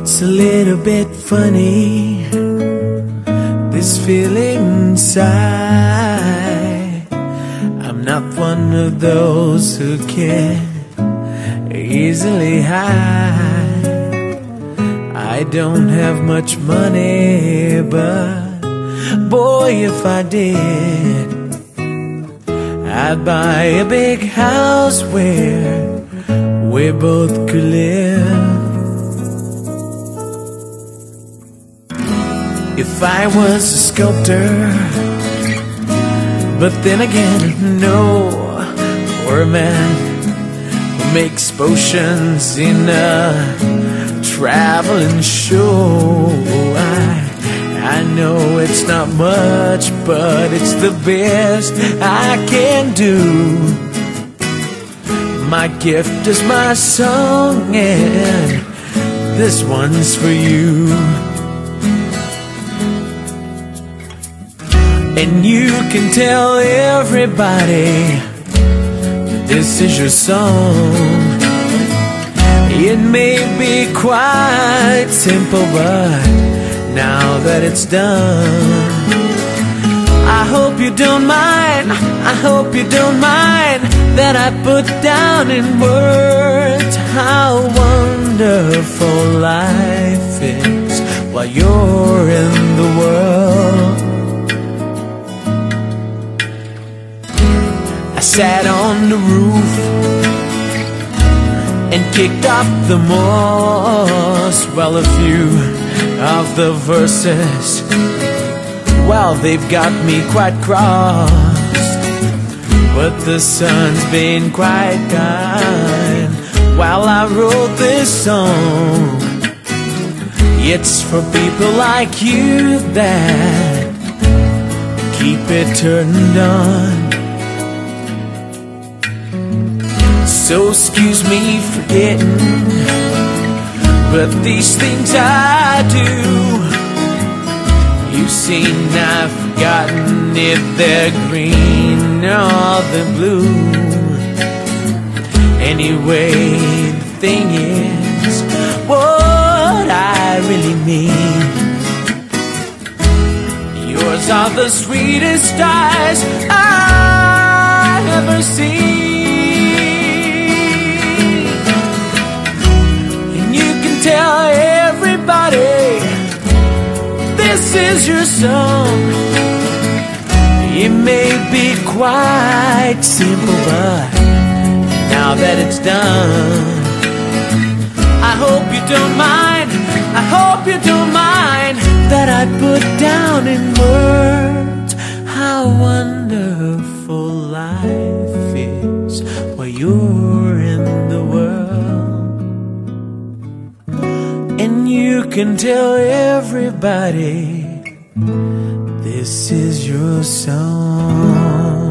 It's a little bit funny, this feeling inside. I'm not one of those who can easily hide. I don't have much money, but boy, if I did, I'd buy a big house where we both could live. If I was a sculptor, but then again, no, or a man who makes potions in a traveling show. I know it's not much, but it's the best I can do. My gift is my song, and this one's for you. And you can tell everybody this is your song. It may be quite simple, but now that it's done, I hope you don't mind, I hope you don't mind that I put down in words how wonderful life is while you're in the world. I sat on the roof and kicked off the moss. Well, a few of the verses, well, they've got me quite crossed, but the sun's been quite kind while I wrote this song. It's for people like you that keep it turned on. So excuse me for getting, but these things I do, you've seen I've forgotten if they're green or they're blue. Anyway, the thing is what I really mean. Yours are the sweetest eyes I've ever seen. Tell everybody this is your song. It may be quite simple, but now that it's done, I hope you don't mind, I hope you don't mind that I put down in words how wonderful life is while you're in the world. And you can tell everybody this is your song.